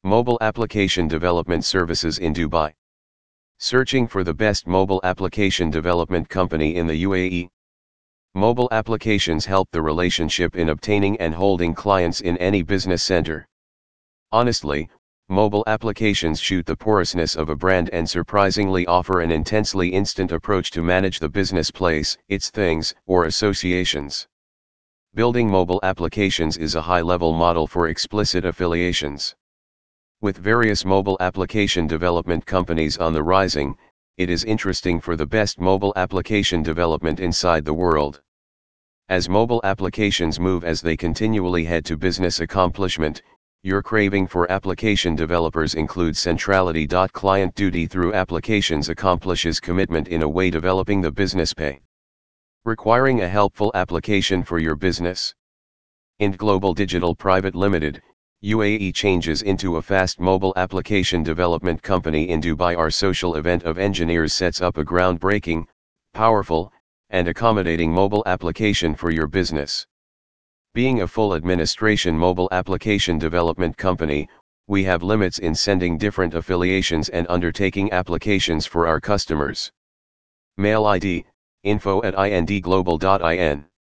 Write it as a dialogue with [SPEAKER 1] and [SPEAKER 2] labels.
[SPEAKER 1] Mobile application development services in Dubai. Searching for the best mobile application development company in the UAE. Mobile applications help the relationship in obtaining and holding clients in any business center. Honestly, mobile applications shoot the porousness of a brand and surprisingly offer an intensely instant approach to manage the business place, its things, or associations. Building mobile applications is a high-level model for explicit affiliations. With various mobile application development companies on the rising, it is interesting for the best mobile application development inside the world. As mobile applications move as they continually head to business accomplishment, your craving for application developers includes centrality. Client duty through applications accomplishes commitment in a way developing the business pay. Requiring a helpful application for your business. Ind Global Digital Private Limited, UAE changes into a fast mobile application development company in Dubai. Our social event of engineers sets up a groundbreaking, powerful, and accommodating mobile application for your business. Being a full administration mobile application development company, we have limits in sending different affiliations and undertaking applications for our customers. Mail ID, info@indglobal.in